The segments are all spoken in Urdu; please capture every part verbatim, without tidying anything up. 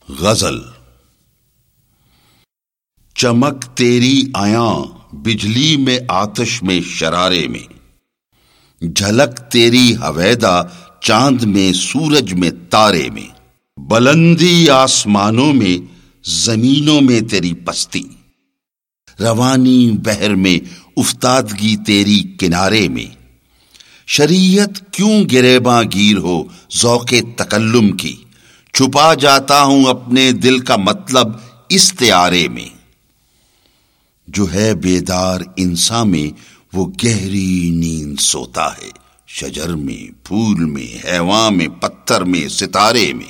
غزل۔ چمک تیری آیاں بجلی میں آتش میں شرارے میں، جھلک تیری ہویدا چاند میں سورج میں تارے میں، بلندی آسمانوں میں زمینوں میں تیری پستی، روانی بحر میں افتادگی تیری کنارے میں، شریعت کیوں گریباں گیر ہو ذوق تکلم کی، چھپا جاتا ہوں اپنے دل کا مطلب استعارے میں، جو ہے بیدار انسان میں وہ گہری نیند سوتا ہے، شجر میں، پھول میں، حیوان میں، پتھر میں، ستارے میں،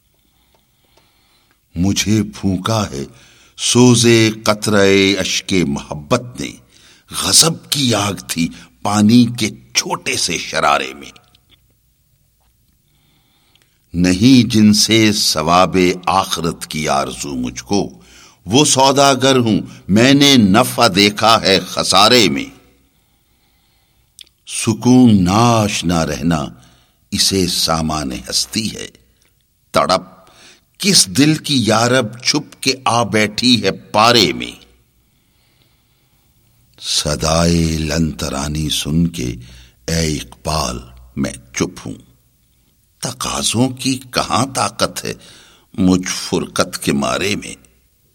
مجھے پھونکا ہے سوزے قطرے اشک محبت نے، غضب کی آگ تھی پانی کے چھوٹے سے شرارے میں، نہیں جن سے ثواب آخرت کی آرزو مجھ کو، وہ سوداگر ہوں میں نے نفع دیکھا ہے خسارے میں، سکون ناشنا رہنا اسے سامان ہستی ہے، تڑپ کس دل کی یارب چھپ کے آ بیٹھی ہے پارے میں، صدائے لن ترانی سن کے اے اقبال میں چپ ہوں، تقاضوں کی کہاں طاقت ہے مجھ فرقت کے مارے میں۔